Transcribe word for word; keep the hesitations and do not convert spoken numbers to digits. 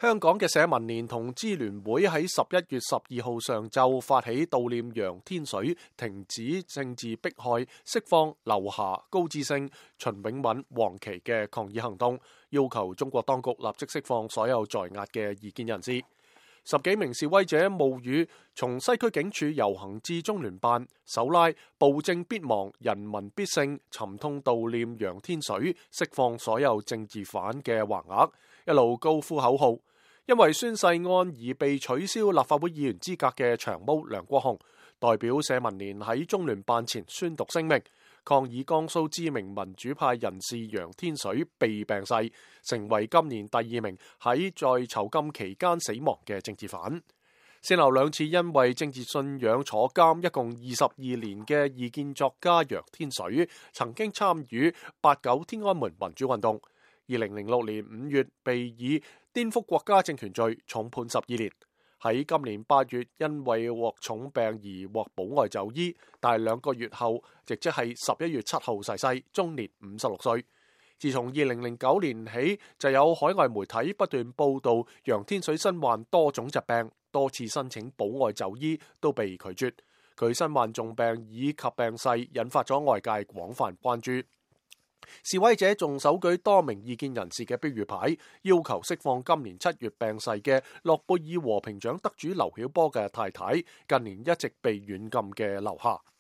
香港嘅社民連同支聯會喺十一月十二號上晝發起悼念楊天水、停止政治迫害、釋放劉霞、高志勝、秦永敏、黃琦嘅抗議行動，要求中國當局立即釋放所有在押嘅異見人士。十幾名示威者冒雨從西區警署遊行至中聯辦，手拉暴政必亡、人民必勝、沉痛悼念楊天水、釋放所有政治犯嘅橫額，一路高呼口號。因為宣誓案而被取消立法會議員資格嘅長毛梁國雄，代表社民連喺中聯辦前宣讀聲明，抗議江蘇知名民主派人士楊天水被病逝，成為今年第二名喺在囚禁期間死亡嘅政治犯。先後兩次因為政治信仰坐監一共二十二年嘅異見作家楊天水，曾經參與八九天安門民主運動。二零零六年五月被以顛覆國家政權罪重判十二年，喺今年八月因為獲重病而獲保外就醫，但係兩個月後，亦即係十一月七號逝世，終年五十六歲。自從二零零九年起，就有海外媒體不斷報道楊天水身患多種疾病，多次申請保外就醫都被拒絕。佢身患重病以及病逝，引發咗外界廣泛關注。示威者仲手舉多名異見人士嘅標語牌，要求釋放今年七月病逝嘅諾貝爾和平獎得主劉曉波嘅太太，近年一直被軟禁嘅劉霞。